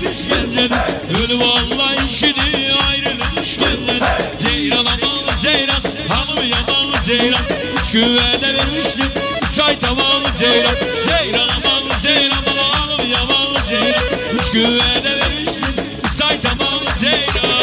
İskender. Ölü vallahi işidi ayrılır işkender. Ceyran amanlı ceyran, hanım yamanlı ceyran. 3 güvede vermiştim 3 ay tamamlı ceyran. Ceyran amanlı ceyran, hanım yamanlı ceyran. 3 güvede vermiştim 3 ay tamamlı ceyran.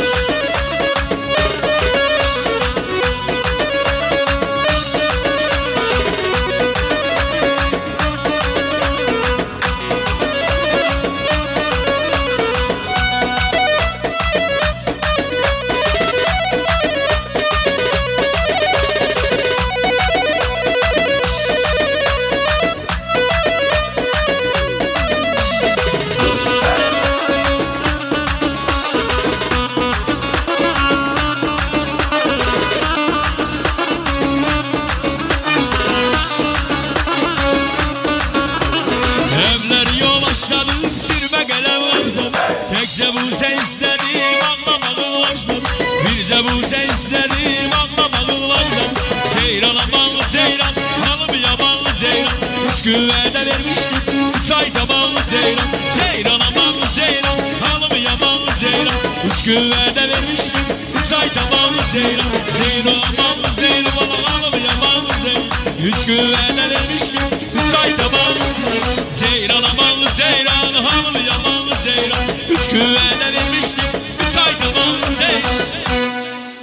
Tekce bu sen istedim ağlamadın başladım. Bir de bu sen istedim ağlamadın başladım. Ceyran amanlı ceyran, hanım yamanlı ceyran. 3 güvede vermiştim 3 ay tabanlı ceyran. Ceyran amanlı ceyran, hanım yamanlı ceyran. 3 güvede vermiştim 3 ay tabanlı ceyran. Ceyran amanlı ceyran, hanım yamanlı ceyran. 3 güvede vermiştim 3 ay tabanlı ceyran. Ceyran amanlı ceyran, hanım yamanlı ceyran. 3 güvede vermiştim 3 ay tabanlı ceyran.